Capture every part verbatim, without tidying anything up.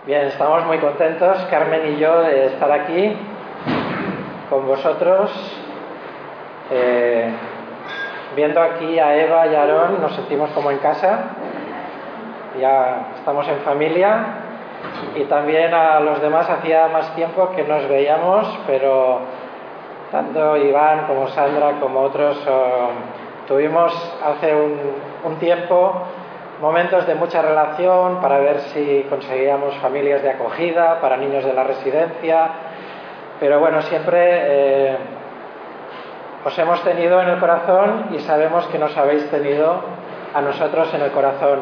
Bien, estamos muy contentos, Carmen y yo, de estar aquí con vosotros. Eh, viendo aquí a Eva y a Aarón, nos sentimos como en casa. Ya estamos en familia. Y también a los demás hacía más tiempo que nos veíamos, pero tanto Iván como Sandra como otros oh, tuvimos hace un, un tiempo momentos de mucha relación para ver si conseguíamos familias de acogida para niños de la residencia, pero bueno, siempre eh, os hemos tenido en el corazón y sabemos que nos habéis tenido a nosotros en el corazón.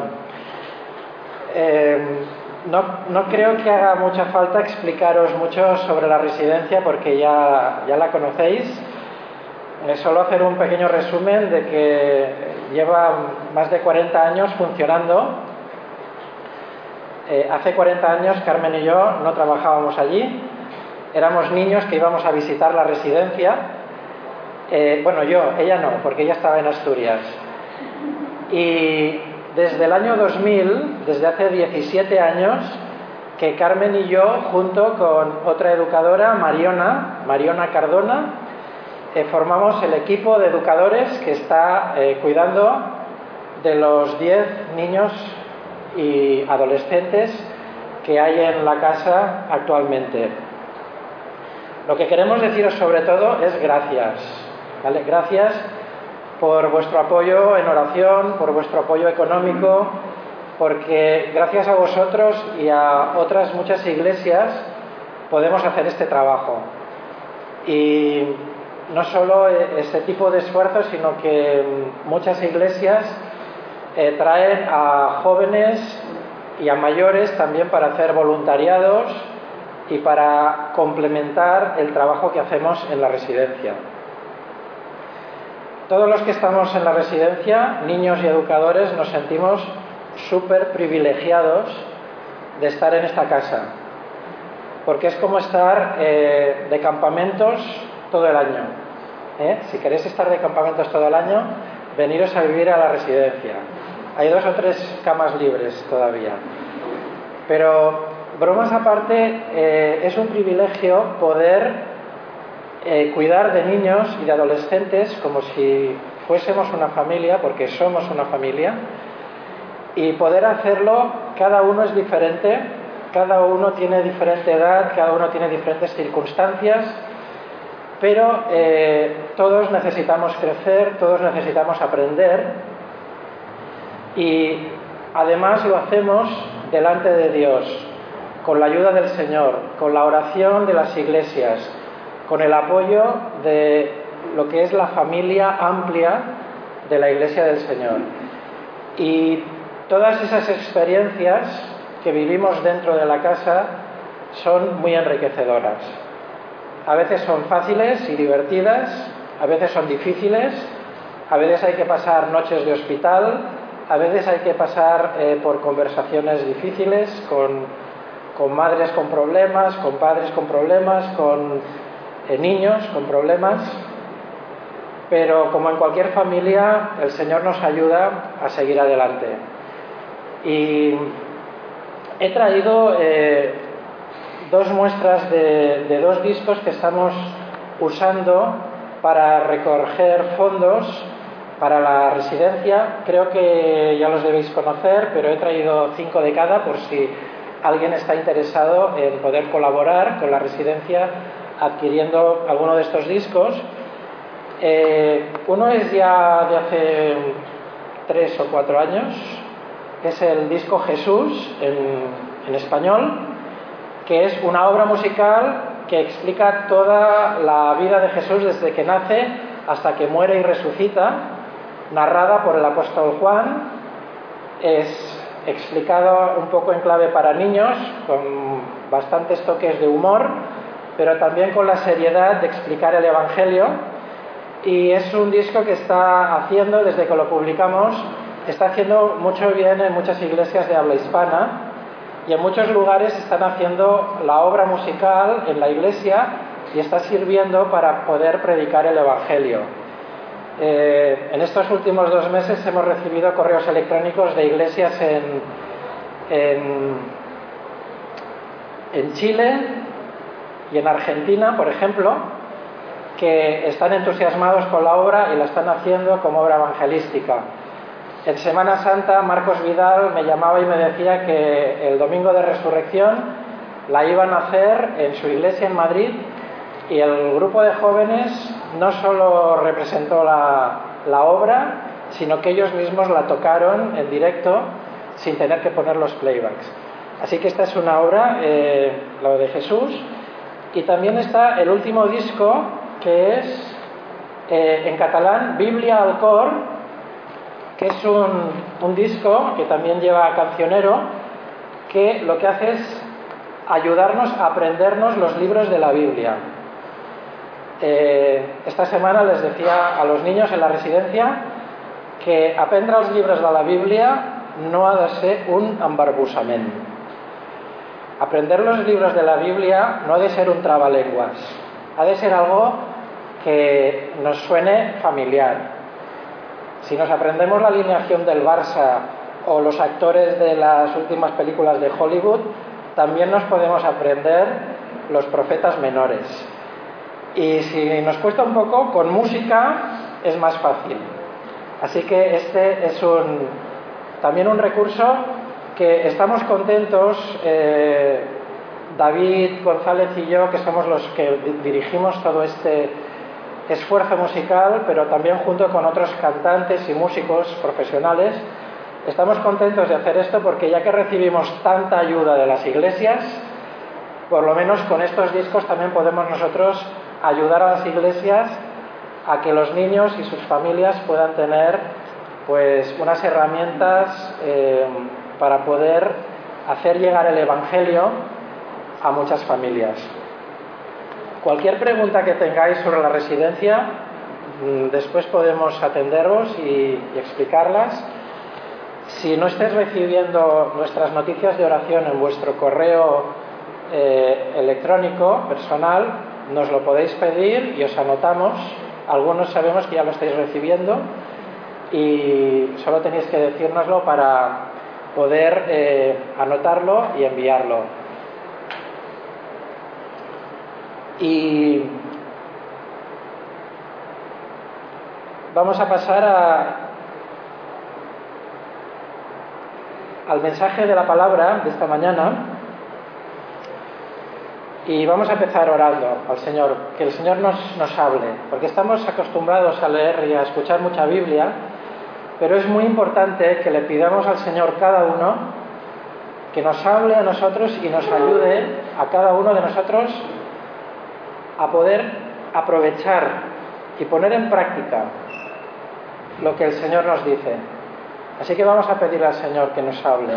Eh, no, no creo que haga mucha falta explicaros mucho sobre la residencia porque ya, ya la conocéis. Eh, solo hacer un pequeño resumen de que lleva más de cuarenta años funcionando. Eh, hace cuarenta años Carmen y yo no trabajábamos allí, éramos niños que íbamos a visitar la residencia. Eh, bueno, yo, ella no, porque ella estaba en Asturias. Y desde el año dos mil, desde hace diecisiete años, que Carmen y yo, junto con otra educadora, Mariona, Mariona Cardona, Eh, formamos el equipo de educadores que está eh, cuidando de los diez niños y adolescentes que hay en la casa actualmente. Lo que queremos deciros sobre todo es gracias, ¿vale? Gracias por vuestro apoyo en oración, por vuestro apoyo económico, porque gracias a vosotros y a otras muchas iglesias podemos hacer este trabajo. Y no solo este tipo de esfuerzos, sino que muchas iglesias eh, traen a jóvenes y a mayores también para hacer voluntariados y para complementar el trabajo que hacemos en la residencia. Todos los que estamos en la residencia, niños y educadores, nos sentimos súper privilegiados de estar en esta casa, porque es como estar eh, de campamentos todo el año. ¿Eh? Si queréis estar de campamentos todo el año, veniros a vivir a la residencia. Hay dos o tres camas libres todavía. Pero, bromas aparte, eh, es un privilegio poder eh, cuidar de niños y de adolescentes como si fuésemos una familia, porque somos una familia, y poder hacerlo, cada uno es diferente, cada uno tiene diferente edad, cada uno tiene diferentes circunstancias, pero eh, todos necesitamos crecer, todos necesitamos aprender y además lo hacemos delante de Dios, con la ayuda del Señor, con la oración de las iglesias, con el apoyo de lo que es la familia amplia de la Iglesia del Señor. Y todas esas experiencias que vivimos dentro de la casa son muy enriquecedoras. A veces son fáciles y divertidas, a veces son difíciles, a veces hay que pasar noches de hospital, a veces hay que pasar eh, por conversaciones difíciles con, con madres con problemas, con padres con problemas, con eh, niños con problemas, pero como en cualquier familia, el Señor nos ayuda a seguir adelante. Y he traído Eh, dos muestras de, de dos discos que estamos usando para recoger fondos para la residencia. Creo que ya los debéis conocer, pero he traído cinco de cada por si alguien está interesado en poder colaborar con la residencia adquiriendo alguno de estos discos. Eh, uno es ya de hace tres o cuatro años, es el disco Jesús en, en español, que es una obra musical que explica toda la vida de Jesús desde que nace hasta que muere y resucita, narrada por el apóstol Juan. Es explicado un poco en clave para niños, con bastantes toques de humor, pero también con la seriedad de explicar el Evangelio. Y es un disco que está haciendo, desde que lo publicamos, está haciendo mucho bien en muchas iglesias de habla hispana. Y en muchos lugares están haciendo la obra musical en la iglesia y está sirviendo para poder predicar el Evangelio. Eh, en estos últimos dos meses hemos recibido correos electrónicos de iglesias en, en, en Chile y en Argentina, por ejemplo, que están entusiasmados con la obra y la están haciendo como obra evangelística. En Semana Santa, Marcos Vidal me llamaba y me decía que el domingo de Resurrección la iban a hacer en su iglesia en Madrid, y el grupo de jóvenes no solo representó la, la obra, sino que ellos mismos la tocaron en directo sin tener que poner los playbacks. Así que esta es una obra, eh, la de Jesús. Y también está el último disco, que es eh, en catalán Biblia al Cor, que es un, un disco que también lleva cancionero, que lo que hace es ayudarnos a aprendernos los libros de la Biblia. Eh, esta semana les decía a los niños en la residencia que aprendre els llibres de la Bíblia no ha de ser un embarbussament. Aprender los libros de la Biblia no ha de ser un trabalenguas, ha de ser algo que nos suene familiar. Si nos aprendemos la alineación del Barça o los actores de las últimas películas de Hollywood, también nos podemos aprender los profetas menores. Y si nos cuesta un poco, con música es más fácil. Así que este es un, también un recurso que estamos contentos, eh, David González y yo, que somos los que dirigimos todo este esfuerzo musical, pero también junto con otros cantantes y músicos profesionales, estamos contentos de hacer esto porque ya que recibimos tanta ayuda de las iglesias, por lo menos con estos discos también podemos nosotros ayudar a las iglesias a que los niños y sus familias puedan tener pues unas herramientas eh, para poder hacer llegar el Evangelio a muchas familias. Cualquier pregunta que tengáis sobre la residencia, después podemos atenderos y, y explicarlas. Si no estáis recibiendo nuestras noticias de oración en vuestro correo eh, electrónico personal, nos lo podéis pedir y os anotamos. Algunos sabemos que ya lo estáis recibiendo y solo tenéis que decírnoslo para poder eh, anotarlo y enviarlo. Y vamos a pasar a, al mensaje de la palabra de esta mañana. Y vamos a empezar orando al Señor, que el Señor nos, nos hable, porque estamos acostumbrados a leer y a escuchar mucha Biblia, pero es muy importante que le pidamos al Señor cada uno que nos hable a nosotros y nos ayude a cada uno de nosotros a poder aprovechar y poner en práctica lo que el Señor nos dice. Así que vamos a pedirle al Señor que nos hable.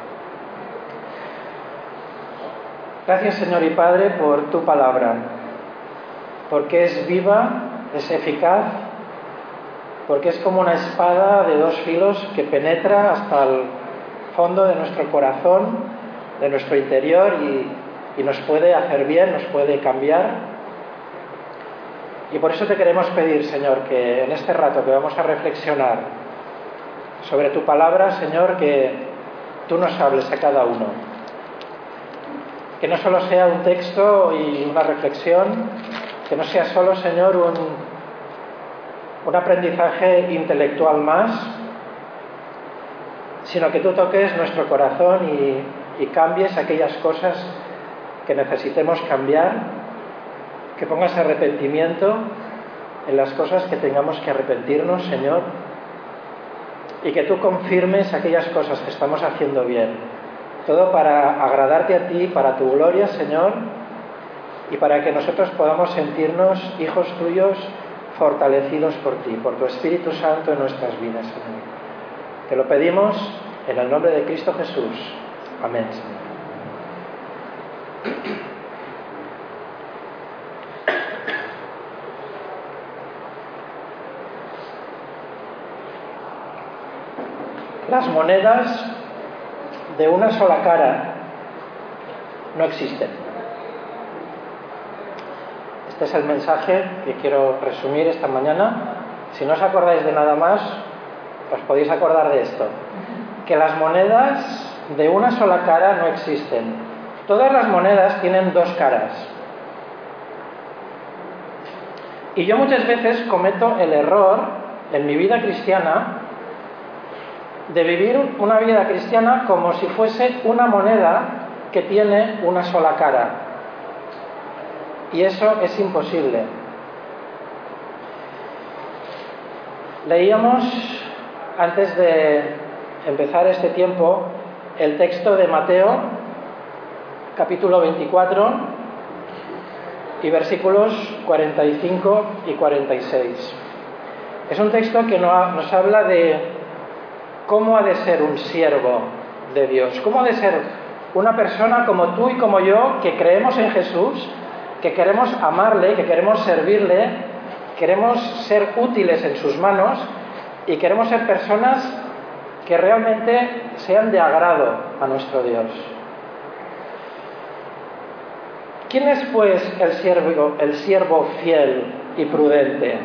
Gracias, Señor y Padre, por tu palabra, porque es viva, es eficaz, porque es como una espada de dos filos que penetra hasta el fondo de nuestro corazón, de nuestro interior, y, y nos puede hacer bien, nos puede cambiar. Y por eso te queremos pedir, Señor, que en este rato que vamos a reflexionar sobre tu palabra, Señor, que tú nos hables a cada uno. Que no solo sea un texto y una reflexión, que no sea solo, Señor, un, un aprendizaje intelectual más, sino que tú toques nuestro corazón y, y cambies aquellas cosas que necesitemos cambiar, que pongas arrepentimiento en las cosas que tengamos que arrepentirnos, Señor, y que tú confirmes aquellas cosas que estamos haciendo bien. Todo para agradarte a ti, para tu gloria, Señor, y para que nosotros podamos sentirnos hijos tuyos, fortalecidos por ti, por tu Espíritu Santo en nuestras vidas, Señor. Te lo pedimos en el nombre de Cristo Jesús. Amén, Señor. Las monedas de una sola cara no existen. Este es el mensaje que quiero resumir esta mañana. Si no os acordáis de nada más, os podéis acordar de esto: que las monedas de una sola cara no existen. Todas las monedas tienen dos caras. Y yo muchas veces cometo el error en mi vida cristiana de vivir una vida cristiana como si fuese una moneda que tiene una sola cara. Y eso es imposible. Leíamos, antes de empezar este tiempo, el texto de Mateo, capítulo veinticuatro, y versículos cuarenta y cinco y cuarenta y seis. Es un texto que nos habla de cómo ha de ser un siervo de Dios, cómo ha de ser una persona como tú y como yo, que creemos en Jesús, que queremos amarle, que queremos servirle, queremos ser útiles en sus manos y queremos ser personas que realmente sean de agrado a nuestro Dios. ¿Quién es, pues, el siervo, el siervo fiel y prudente,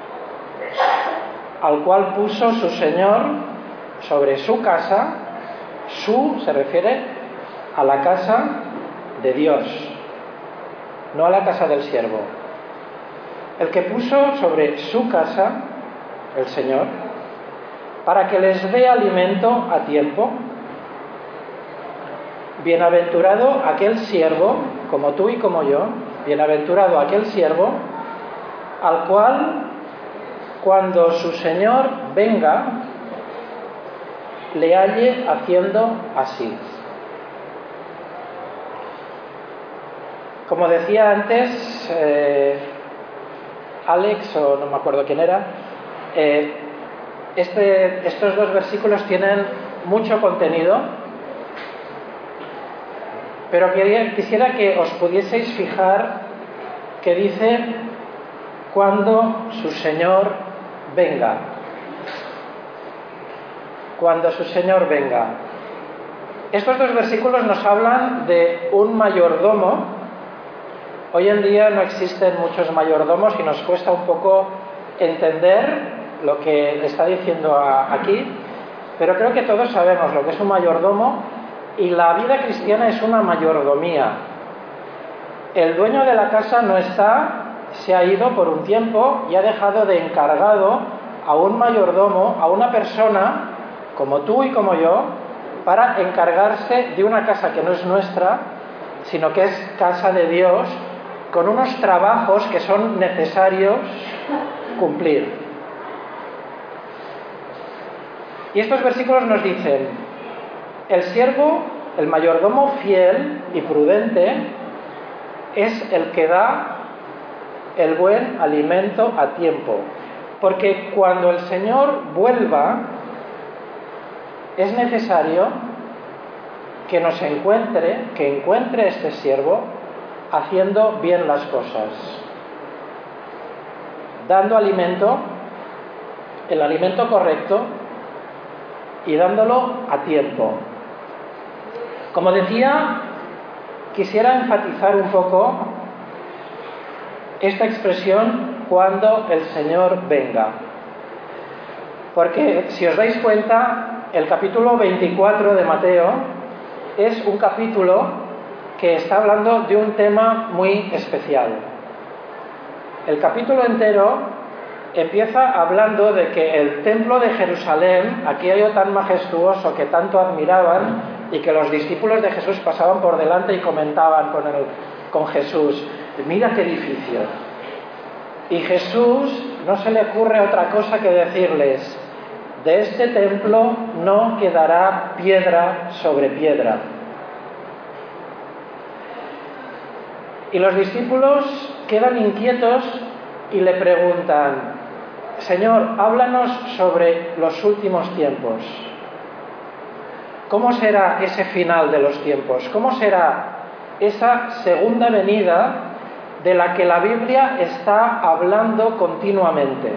al cual puso su Señor sobre su casa? Su se refiere a la casa de Dios, no a la casa del siervo. El que puso sobre su casa, el Señor, para que les dé alimento a tiempo. Bienaventurado aquel siervo, como tú y como yo, bienaventurado aquel siervo, al cual, cuando su Señor venga, le halle haciendo así. Como decía antes, eh, Alex, o no me acuerdo quién era, eh, este, estos dos versículos tienen mucho contenido, pero quería, quisiera que os pudieseis fijar que dice cuando su Señor venga. Cuando su Señor venga. Estos dos versículos nos hablan de un mayordomo. Hoy en día no existen muchos mayordomos y nos cuesta un poco entender lo que está diciendo aquí, pero creo que todos sabemos lo que es un mayordomo. Y la vida cristiana es una mayordomía. El dueño de la casa no está, se ha ido por un tiempo y ha dejado de encargado a un mayordomo, a una persona como tú y como yo, para encargarse de una casa que no es nuestra, sino que es casa de Dios, con unos trabajos que son necesarios cumplir. Y estos versículos nos dicen: el siervo, el mayordomo fiel y prudente, es el que da el buen alimento a tiempo. Porque cuando el Señor vuelva, es necesario que nos encuentre, que encuentre este siervo haciendo bien las cosas, dando alimento, el alimento correcto, y dándolo a tiempo. Como decía, quisiera enfatizar un poco esta expresión, cuando el Señor venga. Porque si os dais cuenta, el capítulo veinticuatro de Mateo es un capítulo que está hablando de un tema muy especial. El capítulo entero empieza hablando de que el templo de Jerusalén, aquello tan majestuoso que tanto admiraban y que los discípulos de Jesús pasaban por delante y comentaban con, el, con Jesús: mira qué edificio. Y Jesús no se le ocurre otra cosa que decirles: de este templo no quedará piedra sobre piedra. Y los discípulos quedan inquietos y le preguntan: Señor, háblanos sobre los últimos tiempos. ¿Cómo será ese final de los tiempos? ¿Cómo será esa segunda venida de la que la Biblia está hablando continuamente?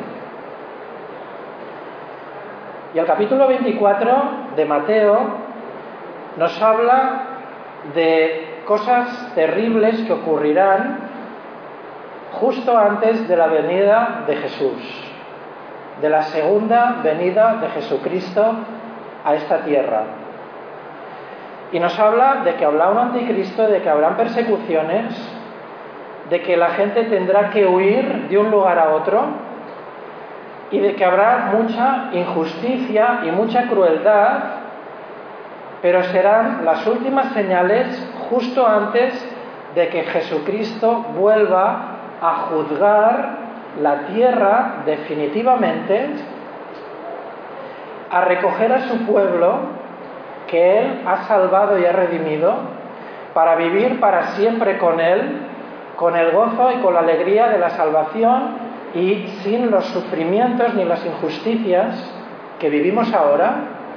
Y el capítulo veinticuatro de Mateo nos habla de cosas terribles que ocurrirán justo antes de la venida de Jesús, de la segunda venida de Jesucristo a esta tierra. Y nos habla de que habrá un anticristo, de que habrán persecuciones, de que la gente tendrá que huir de un lugar a otro y de que habrá mucha injusticia y mucha crueldad, pero serán las últimas señales justo antes de que Jesucristo vuelva a juzgar la tierra definitivamente, a recoger a su pueblo que Él ha salvado y ha redimido, para vivir para siempre con Él, con el gozo y con la alegría de la salvación y sin los sufrimientos ni las injusticias que vivimos ahora,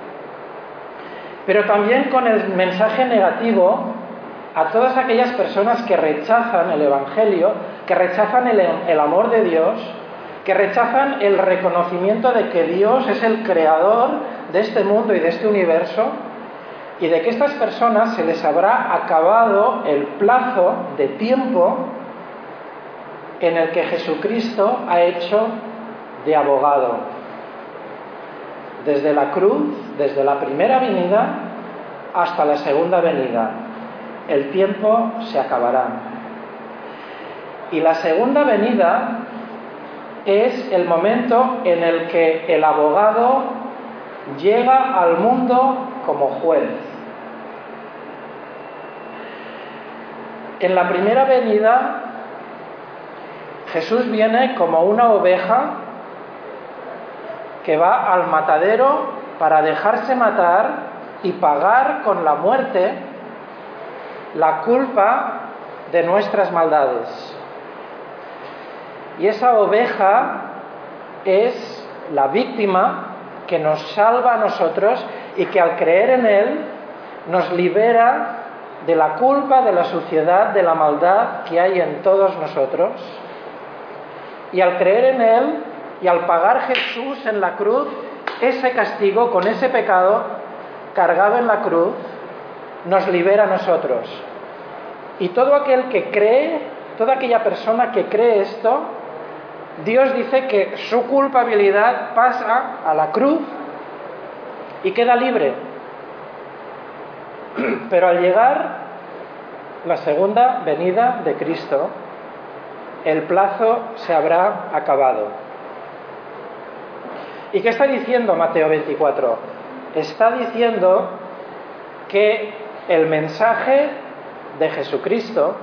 pero también con el mensaje negativo a todas aquellas personas que rechazan el Evangelio, que rechazan el, el amor de Dios, que rechazan el reconocimiento de que Dios es el creador de este mundo y de este universo, y de que a estas personas se les habrá acabado el plazo de tiempo en el que Jesucristo ha hecho de abogado. Desde la cruz, desde la primera venida hasta la segunda venida, el tiempo se acabará. Y la segunda venida es el momento en el que el abogado llega al mundo como juez. En la primera venida, Jesús viene como una oveja que va al matadero para dejarse matar y pagar con la muerte la culpa de nuestras maldades. Y esa oveja es la víctima que nos salva a nosotros y que al creer en Él nos libera de la culpa, de la suciedad, de la maldad que hay en todos nosotros. Y al creer en Él y al pagar Jesús en la cruz ese castigo con ese pecado cargado en la cruz, nos libera a nosotros. Y todo aquel que cree, toda aquella persona que cree esto, Dios dice que su culpabilidad pasa a la cruz y queda libre. Pero al llegar la segunda venida de Cristo, el plazo se habrá acabado. ¿Y qué está diciendo Mateo veinticuatro? Está diciendo que el mensaje de Jesucristo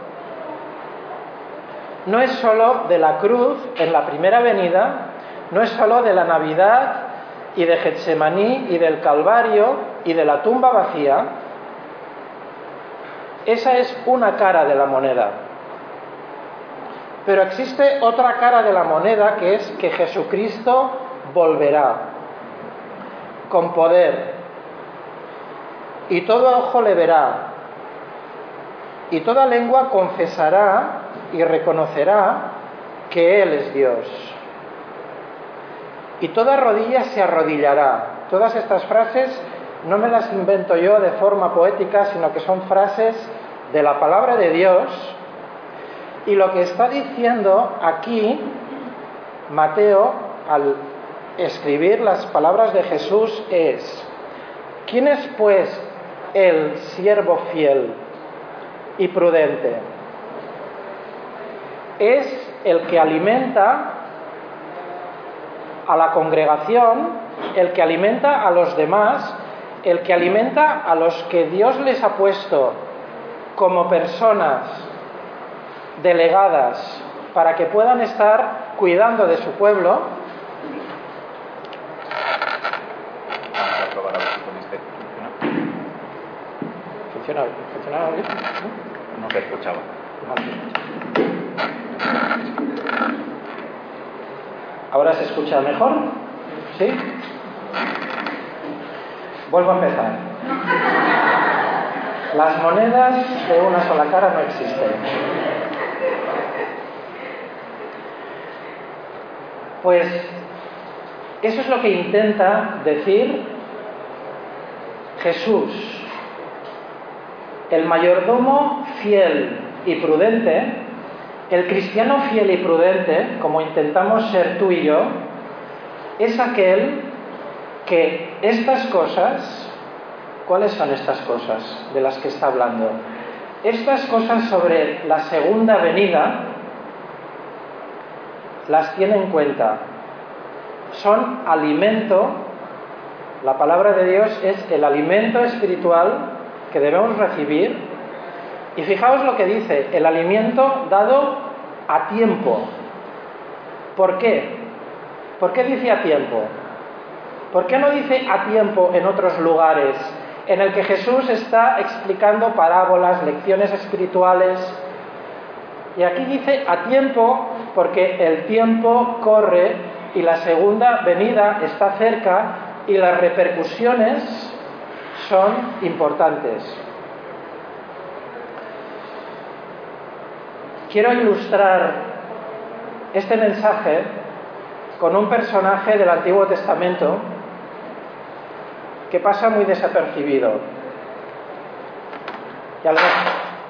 no es solo de la cruz en la primera venida, no es solo de la Navidad y de Getsemaní y del Calvario y de la tumba vacía. Esa es una cara de la moneda. Pero existe otra cara de la moneda, que es que Jesucristo volverá con poder y todo ojo le verá y toda lengua confesará y reconocerá que Él es Dios. Y toda rodilla se arrodillará. Todas estas frases no me las invento yo de forma poética, sino que son frases de la palabra de Dios. Y lo que está diciendo aquí Mateo al escribir las palabras de Jesús es: ¿quién es pues el siervo fiel y prudente? Es el que alimenta a la congregación, el que alimenta a los demás, el que alimenta a los que Dios les ha puesto como personas delegadas para que puedan estar cuidando de su pueblo. Vamos a probar a ver si con este funciona. ¿Funciona, ¿Funcionaba bien? No se escuchaba. ¿Ahora se escucha mejor? ¿Sí? Vuelvo a empezar. Las monedas de una sola cara no existen. Pues eso es lo que intenta decir Jesús, el mayordomo fiel y prudente, el cristiano fiel y prudente, como intentamos ser tú y yo, es aquel que estas cosas, ¿Cuáles son estas cosas de las que está hablando? Estas cosas sobre la segunda venida las tiene en cuenta. Son alimento, la palabra de Dios es el alimento espiritual que debemos recibir. Y fijaos lo que dice, el alimento dado a tiempo. ¿Por qué? ¿Por qué dice a tiempo? ¿Por qué no dice a tiempo en otros lugares en el que Jesús está explicando parábolas, lecciones espirituales? Y aquí dice a tiempo porque el tiempo corre y la segunda venida está cerca y las repercusiones son importantes. Quiero ilustrar este mensaje con un personaje del Antiguo Testamento que pasa muy desapercibido. Y a lo mejor,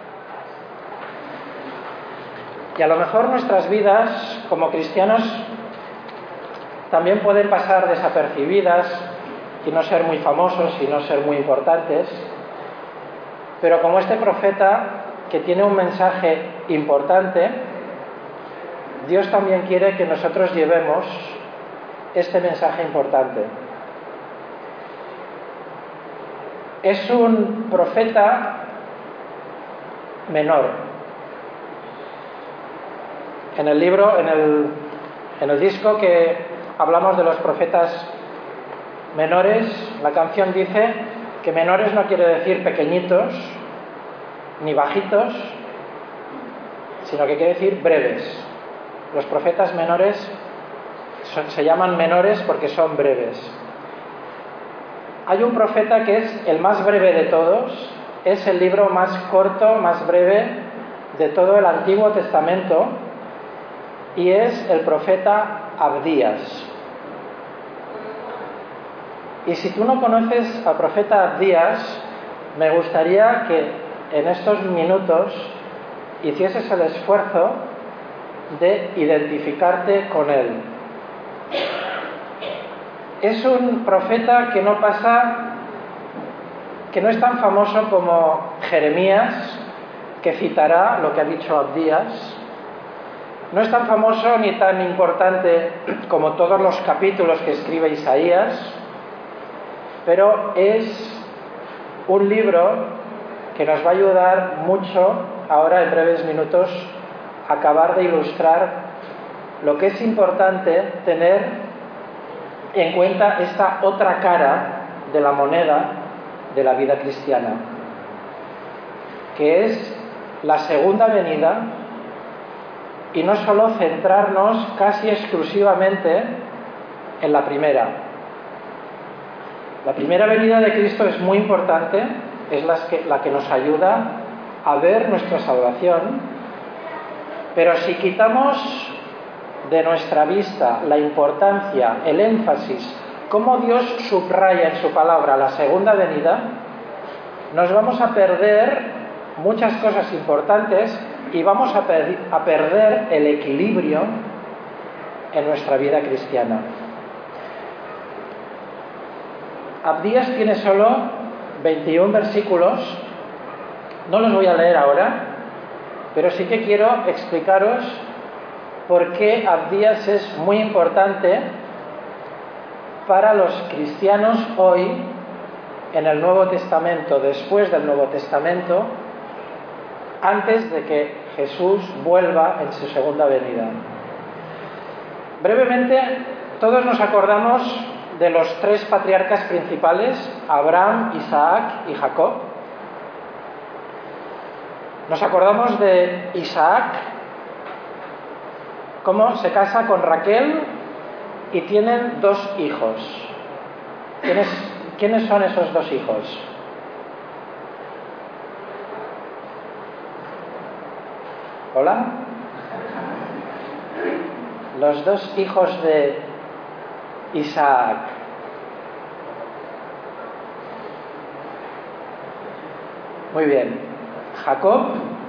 y a lo mejor nuestras vidas como cristianos también pueden pasar desapercibidas y no ser muy famosos y no ser muy importantes, pero como este profeta que tiene un mensaje importante, Dios también quiere que nosotros llevemos este mensaje importante. Es un profeta menor. En el libro, en el, en el disco que hablamos de los profetas menores, la canción dice que menores no quiere decir pequeñitos ni bajitos, sino que quiere decir breves. Los profetas menores son, se llaman menores porque son breves. Hay un profeta que es el más breve de todos, es el libro más corto, más breve de todo el Antiguo Testamento, y es el profeta Abdías. Y si tú no conoces al profeta Abdías, me gustaría que en estos minutos hicieses el esfuerzo de identificarte con él. Es un profeta que no pasa, que no es tan famoso como Jeremías, que citará lo que ha dicho Abdías. No es tan famoso ni tan importante como todos los capítulos que escribe Isaías, pero es un libro que nos va a ayudar mucho ahora en breves minutos a acabar de ilustrar lo que es importante tener en cuenta esta otra cara de la moneda de la vida cristiana, que es la segunda venida, y no solo centrarnos casi exclusivamente en la primera. La primera venida de Cristo es muy importante, es la que, la que nos ayuda a ver nuestra salvación, pero si quitamos de nuestra vista la importancia, el énfasis, cómo Dios subraya en su palabra la segunda venida, nos vamos a perder muchas cosas importantes y vamos a, per- a perder el equilibrio en nuestra vida cristiana. Abdías tiene solo veintiún versículos, no los voy a leer ahora, pero sí que quiero explicaros por qué Abdías es muy importante para los cristianos hoy en el Nuevo Testamento, después del Nuevo Testamento, antes de que Jesús vuelva en su segunda venida. Brevemente, todos nos acordamos de los tres patriarcas principales, Abraham, Isaac y Jacob. Nos acordamos de Isaac, cómo se casa con Raquel y tienen dos hijos. ¿Quiénes, ¿quiénes son esos dos hijos? ¿Hola? Los dos hijos de Isaac. Muy bien. Jacob,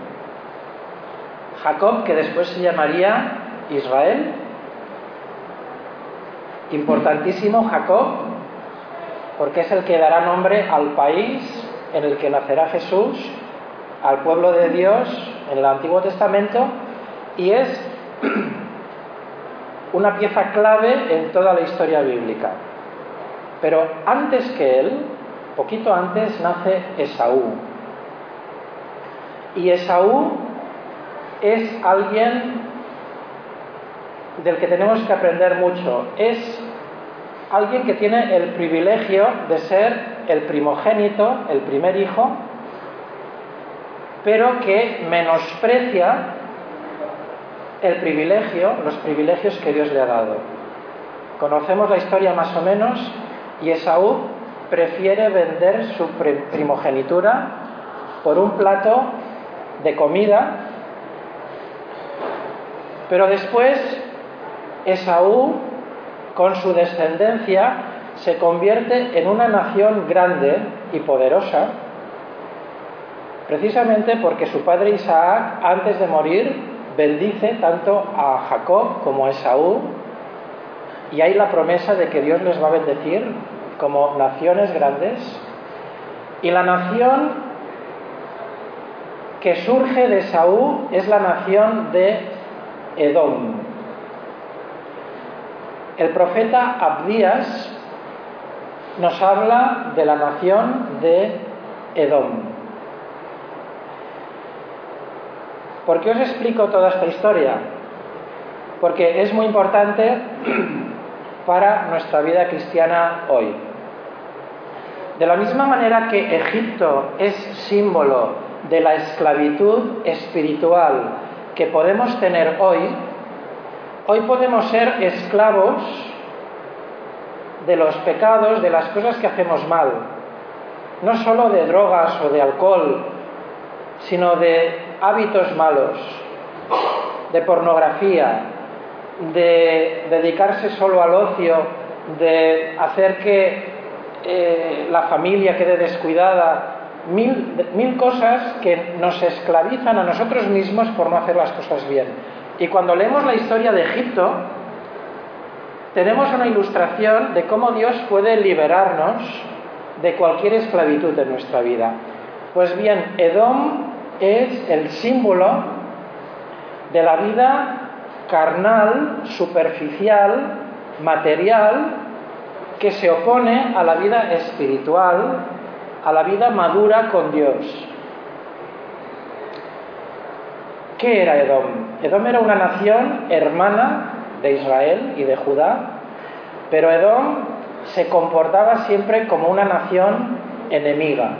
Jacob, que después se llamaría Israel. Importantísimo Jacob, porque es el que dará nombre al país en el que nacerá Jesús, al pueblo de Dios en el Antiguo Testamento, y es una pieza clave en toda la historia bíblica. Pero antes que él, poquito antes, nace Esaú. Y Esaú es alguien del que tenemos que aprender mucho. Es alguien que tiene el privilegio de ser el primogénito, el primer hijo, pero que menosprecia el privilegio, los privilegios que Dios le ha dado. Conocemos la historia más o menos, y Esaú prefiere vender su primogenitura por un plato de comida, pero después Esaú, con su descendencia, se convierte en una nación grande y poderosa, precisamente porque su padre Isaac, antes de morir, bendice tanto a Jacob como a Esaú, y hay la promesa de que Dios les va a bendecir como naciones grandes. Y la nación que surge de Esaú es la nación de Edom. El profeta Abdías nos habla de la nación de Edom. ¿Por qué os explico toda esta historia? Porque es muy importante para nuestra vida cristiana hoy. De la misma manera que Egipto es símbolo de la esclavitud espiritual que podemos tener hoy, hoy podemos ser esclavos de los pecados, de las cosas que hacemos mal. No solo de drogas o de alcohol, sino de hábitos malos, de pornografía, de dedicarse solo al ocio, de hacer que eh, la familia quede descuidada, mil, mil cosas que nos esclavizan a nosotros mismos por no hacer las cosas bien. Y cuando leemos la historia de Egipto, tenemos una ilustración de cómo Dios puede liberarnos de cualquier esclavitud de nuestra vida. Pues bien, Edom es el símbolo de la vida carnal, superficial, material, que se opone a la vida espiritual, a la vida madura con Dios. ¿Qué era Edom? Edom era una nación hermana de Israel y de Judá, pero Edom se comportaba siempre como una nación enemiga.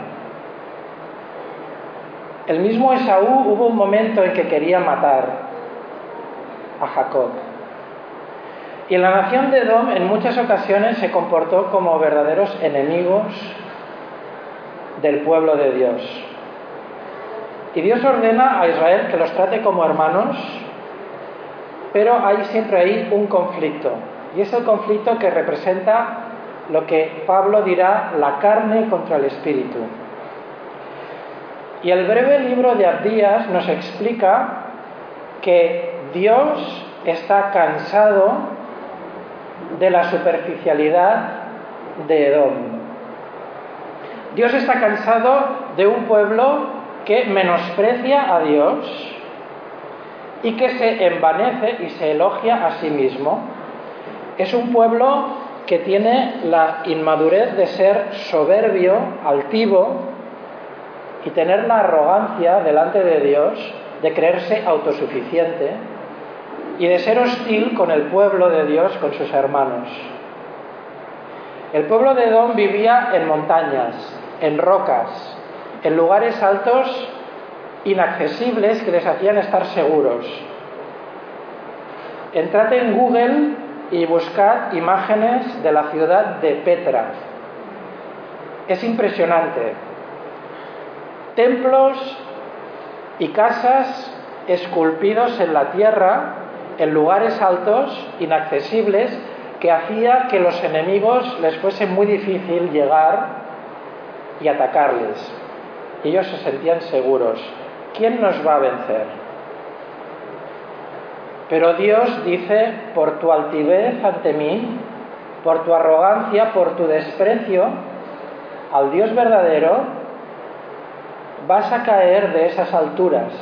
El mismo Esaú hubo un momento en que quería matar a Jacob. Y la nación de Edom en muchas ocasiones se comportó como verdaderos enemigos del pueblo de Dios. Y Dios ordena a Israel que los trate como hermanos, pero hay siempre ahí un conflicto. Y es el conflicto que representa lo que Pablo dirá la carne contra el espíritu. Y el breve libro de Abdías nos explica que Dios está cansado de la superficialidad de Edom. Dios está cansado de un pueblo que menosprecia a Dios y que se envanece y se elogia a sí mismo. Es un pueblo que tiene la inmadurez de ser soberbio, altivo, y tener la arrogancia delante de Dios de creerse autosuficiente y de ser hostil con el pueblo de Dios, con sus hermanos. El pueblo de Edom vivía en montañas, en rocas, en lugares altos inaccesibles que les hacían estar seguros. Entrad en Google y buscad imágenes de la ciudad de Petra. Es impresionante. Templos y casas esculpidos en la tierra, en lugares altos, inaccesibles, que hacía que los enemigos les fuese muy difícil llegar y atacarles. Ellos se sentían seguros. ¿Quién nos va a vencer? Pero Dios dice, por tu altivez ante mí, por tu arrogancia, por tu desprecio, al Dios verdadero, vas a caer de esas alturas.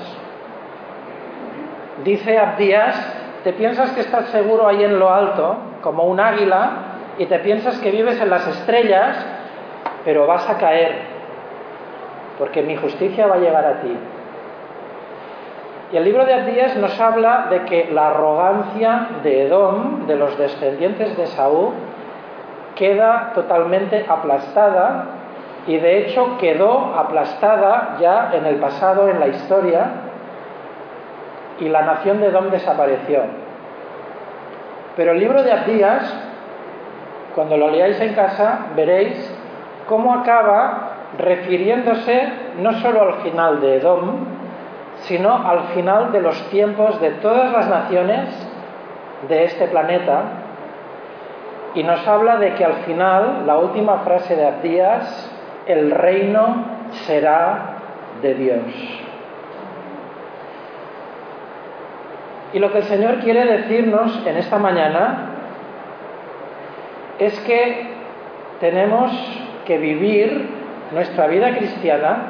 Dice Abdías, te piensas que estás seguro ahí en lo alto, como un águila, y te piensas que vives en las estrellas, pero vas a caer, porque mi justicia va a llegar a ti. Y el libro de Abdías nos habla de que la arrogancia de Edom, de los descendientes de Esaú, queda totalmente aplastada, y de hecho quedó aplastada ya en el pasado, en la historia, y la nación de Edom desapareció. Pero el libro de Abdías, cuando lo leáis en casa, veréis cómo acaba refiriéndose no solo al final de Edom, sino al final de los tiempos de todas las naciones de este planeta, y nos habla de que al final, la última frase de Abdías, el reino será de Dios. Y lo que el Señor quiere decirnos en esta mañana es que tenemos que vivir nuestra vida cristiana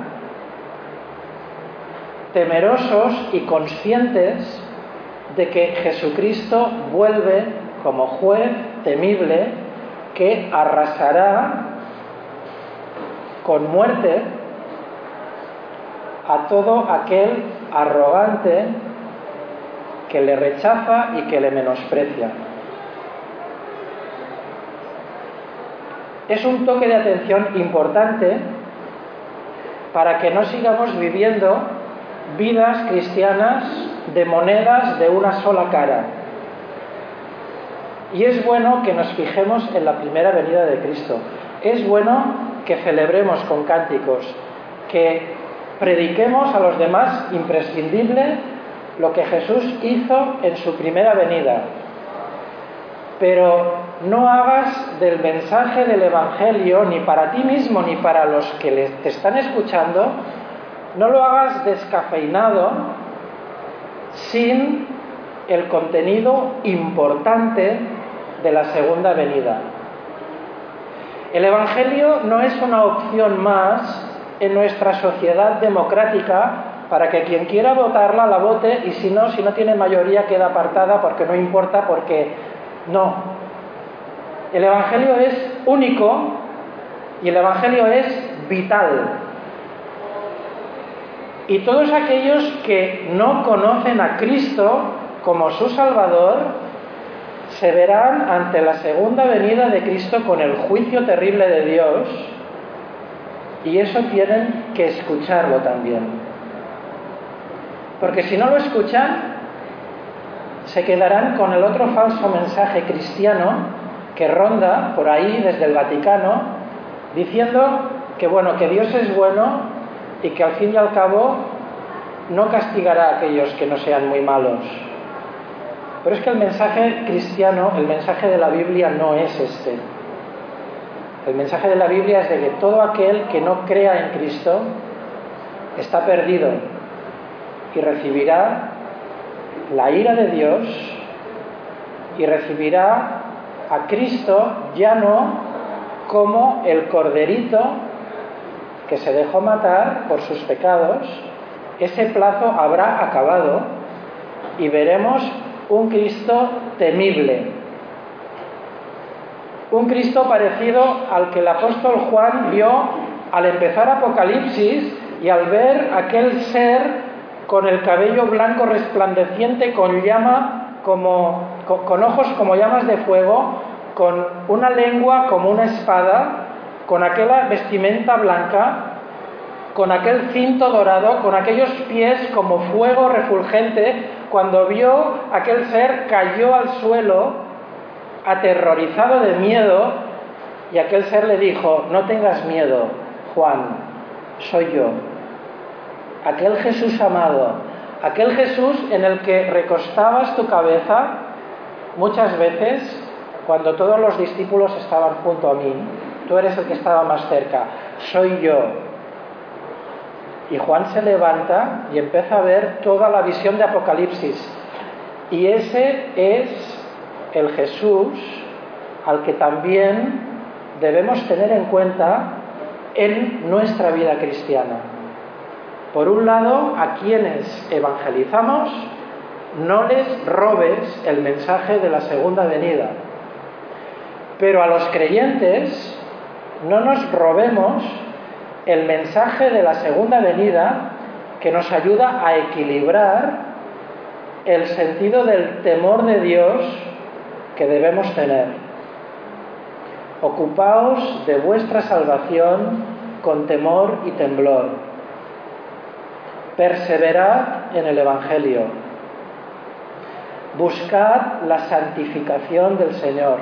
temerosos y conscientes de que Jesucristo vuelve como juez temible que arrasará con muerte a todo aquel arrogante que le rechaza y que le menosprecia. Es un toque de atención importante para que no sigamos viviendo vidas cristianas de monedas de una sola cara. Y es bueno que nos fijemos en la primera venida de Cristo. Es bueno que celebremos con cánticos, que prediquemos a los demás imprescindible lo que Jesús hizo en su primera venida. Pero no hagas del mensaje del Evangelio, ni para ti mismo ni para los que te están escuchando, no lo hagas descafeinado, sin el contenido importante de la segunda venida. El Evangelio no es una opción más en nuestra sociedad democrática para que quien quiera votarla la vote, y si no, si no tiene mayoría queda apartada porque no importa, porque no. El Evangelio es único y el Evangelio es vital. Y todos aquellos que no conocen a Cristo como su Salvador se verán ante la segunda venida de Cristo con el juicio terrible de Dios, y eso tienen que escucharlo también. Porque si no lo escuchan, se quedarán con el otro falso mensaje cristiano que ronda por ahí desde el Vaticano, diciendo que bueno, que Dios es bueno y que al fin y al cabo no castigará a aquellos que no sean muy malos. Pero es que el mensaje cristiano, el mensaje de la Biblia no es este. El mensaje de la Biblia es de que todo aquel que no crea en Cristo está perdido y recibirá la ira de Dios y recibirá a Cristo ya no como el corderito que se dejó matar por sus pecados. Ese plazo habrá acabado y veremos un Cristo temible, un Cristo parecido al que el apóstol Juan vio al empezar Apocalipsis y al ver aquel ser con el cabello blanco resplandeciente, con llama como con, con ojos como llamas de fuego, con una lengua como una espada, con aquella vestimenta blanca, con aquel cinto dorado, con aquellos pies como fuego refulgente. Cuando vio aquel ser, cayó al suelo, aterrorizado de miedo, y aquel ser le dijo: no tengas miedo, Juan, soy yo. Aquel Jesús amado, aquel Jesús en el que recostabas tu cabeza muchas veces cuando todos los discípulos estaban junto a mí. Tú eres el que estaba más cerca, soy yo. Y Juan se levanta y empieza a ver toda la visión de Apocalipsis. Y ese es el Jesús al que también debemos tener en cuenta en nuestra vida cristiana. Por un lado, a quienes evangelizamos, no les robes el mensaje de la segunda venida. Pero a los creyentes, no nos robemos el mensaje de la segunda venida que nos ayuda a equilibrar el sentido del temor de Dios que debemos tener. Ocupaos de vuestra salvación con temor y temblor. Perseverad en el Evangelio. Buscad la santificación del Señor.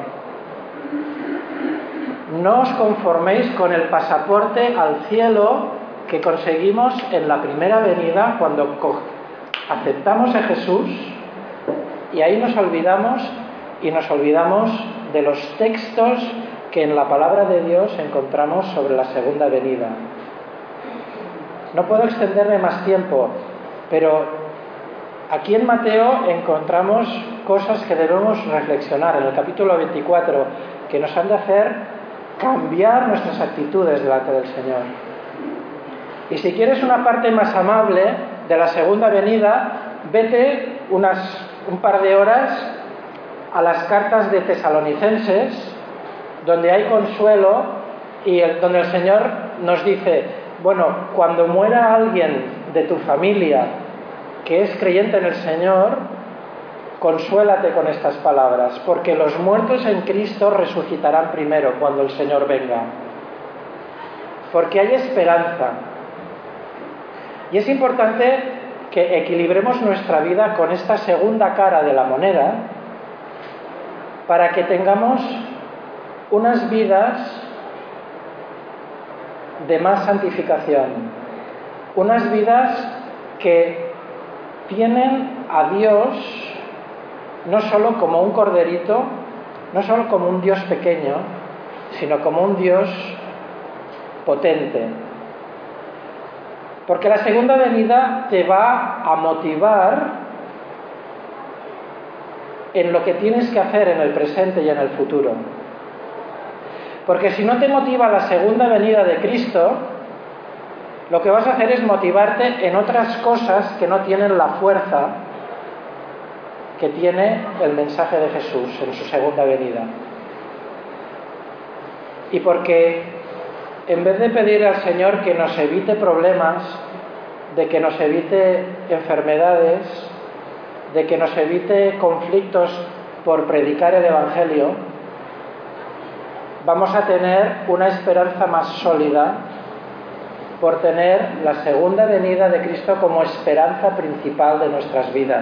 No os conforméis con el pasaporte al cielo que conseguimos en la primera venida cuando aceptamos a Jesús, y ahí nos olvidamos y nos olvidamos de los textos que en la palabra de Dios encontramos sobre la segunda venida. No puedo extenderme más tiempo, pero aquí en Mateo encontramos cosas que debemos reflexionar en el capítulo veinticuatro, que nos han de hacer cambiar nuestras actitudes delante del Señor. Y si quieres una parte más amable de la segunda venida, vete unas, un par de horas a las cartas de Tesalonicenses, donde hay consuelo y el, donde el Señor nos dice, bueno, cuando muera alguien de tu familia que es creyente en el Señor, consuélate con estas palabras, porque los muertos en Cristo resucitarán primero cuando el Señor venga. Porque hay esperanza. Y es importante que equilibremos nuestra vida con esta segunda cara de la moneda para que tengamos unas vidas de más santificación, unas vidas que tienen a Dios no solo como un corderito, no solo como un Dios pequeño, sino como un Dios potente. Porque la segunda venida te va a motivar en lo que tienes que hacer en el presente y en el futuro. Porque si no te motiva la segunda venida de Cristo, lo que vas a hacer es motivarte en otras cosas que no tienen la fuerza que tiene el mensaje de Jesús en su segunda venida. Y porque en vez de pedir al Señor que nos evite problemas, de que nos evite enfermedades, de que nos evite conflictos por predicar el Evangelio, vamos a tener una esperanza más sólida por tener la segunda venida de Cristo como esperanza principal de nuestras vidas.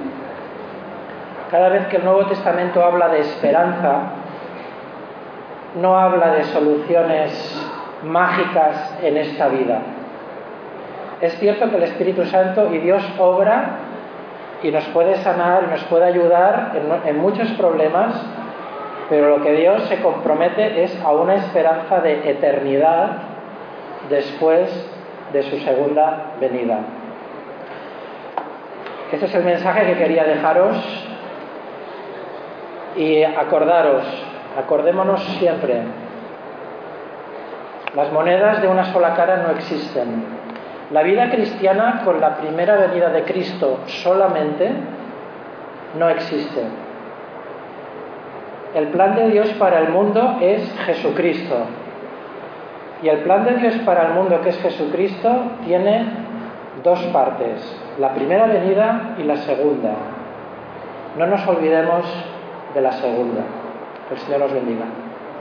Cada vez que el Nuevo Testamento habla de esperanza, no habla de soluciones mágicas en esta vida. Es cierto que el Espíritu Santo y Dios obra y nos puede sanar y nos puede ayudar en, en muchos problemas, pero lo que Dios se compromete es a una esperanza de eternidad después de su segunda venida. Este es el mensaje que quería dejaros. Y acordaros, acordémonos siempre, las monedas de una sola cara no existen. La vida cristiana con la primera venida de Cristo solamente no existe. El plan de Dios para el mundo es Jesucristo. Y el plan de Dios para el mundo, que es Jesucristo, tiene dos partes, la primera venida y la segunda. No nos olvidemos de la segunda. Que el Señor nos bendiga.